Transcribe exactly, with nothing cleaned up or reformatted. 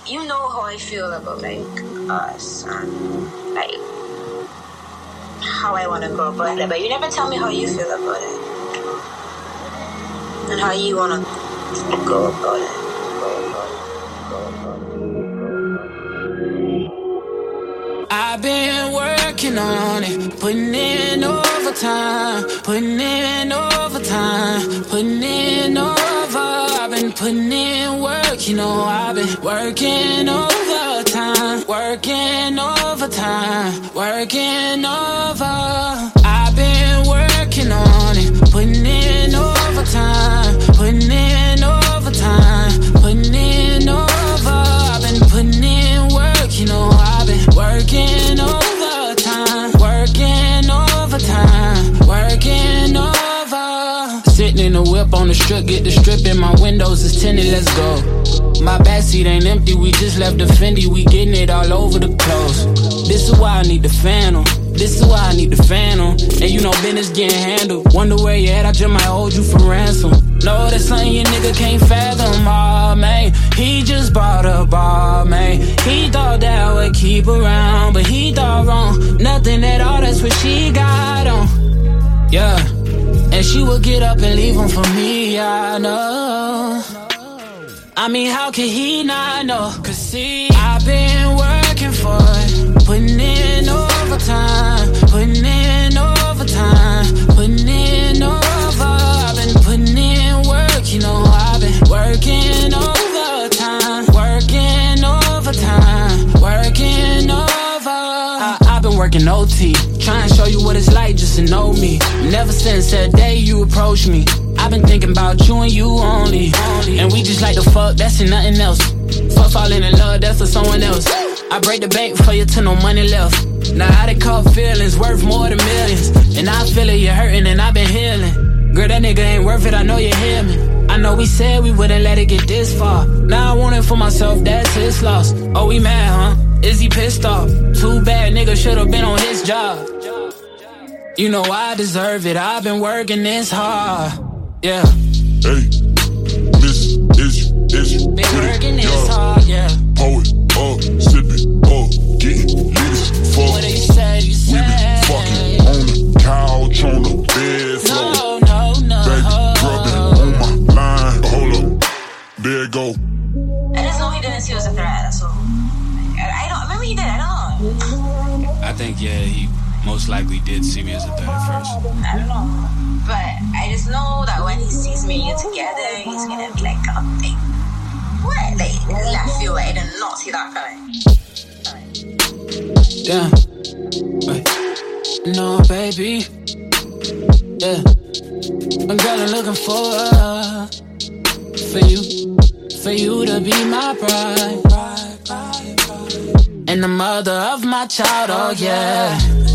you know how I feel about like us and like how I want to go about it, but you never tell me how you feel about it and how you want to go about it. I've been working on it, putting in overtime, putting in overtime, putting in over. I've been putting in work, you know, I've been working overtime, working overtime, working over. I've been working on it, putting in overtime, putting in overtime, putting in over. I've been putting in work, you know, I've been working overtime, working overtime, working over. Sitting in the whip on the strip, get the strip in my windows is tinted, let's go. My backseat ain't empty, we just left the Fendi, we getting it all over the clothes. This is why I need the Phantom, this is why I need the Phantom. And you know business getting handled, wonder where you at, I just might hold you for ransom. No, that's something your nigga can't fathom, aw, man. He just bought a bar, man. He thought that would keep around, but he thought wrong. Nothing at all, that's what she got on. Yeah, and she would get up and leave him for me, I know. I mean, how can he not know? Cause see, I've been working for it, putting in overtime, putting in overtime, putting in over. I've been putting in work, you know, I've been working overtime, working overtime, working over. I, I've been working O T, trying to show you what it's like just to know me. Never since that day you approached me, I've been thinking about you and you only, only. And we just like to fuck, that's and nothing else. Fuck falling in love, that's for someone else. I break the bank for you till no money left. Now I done caught feelings worth more than millions, and I feel it, you're hurting and I've been healing. Girl, that nigga ain't worth it, I know you hear me. I know we said we wouldn't let it get this far. Now I want it for myself, that's his loss. Oh, we mad, huh? Is he pissed off? Too bad, nigga should've been on his job. You know I deserve it, I've been working this hard. Yeah. Hey, Miss Is Is been working this hard, yeah. Poet up, sipping up, getting lit as fuck. What you said, you said. We been fucking on the couch, on the bed floor. No, no, no. Baby, rubbing on my line. Hold up, there it go. I just know he didn't see us a threat, so I, I don't remember he did. I don't know. I think yeah, he most likely did see me as a threat at first. I don't know, but I just know that when he sees me and you together, he's gonna be like, "God, like, what?" Like left field. I did not see that coming. Yeah. Wait. No, baby. Yeah. I'm girl, I'm looking for uh, for you, for you to be my bride, and the mother of my child. Oh yeah.